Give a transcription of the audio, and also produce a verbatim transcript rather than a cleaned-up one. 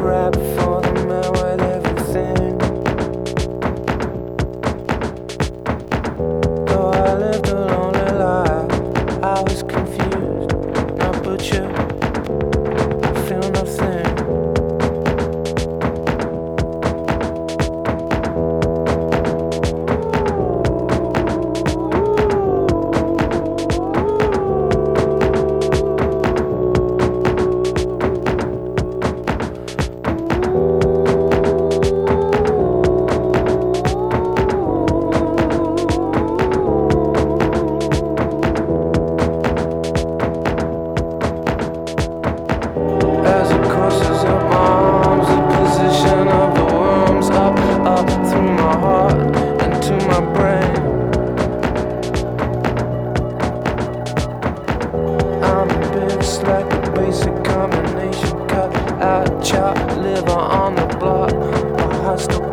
rap for the man with everything. Though I lived a lonely life, I was confused, not butchered, I feel nothing. As it crosses her arms, the position of the worms up, up through my heart into my brain. I'm a bit slack, a basic combination, cut out chop liver on the block. My heart still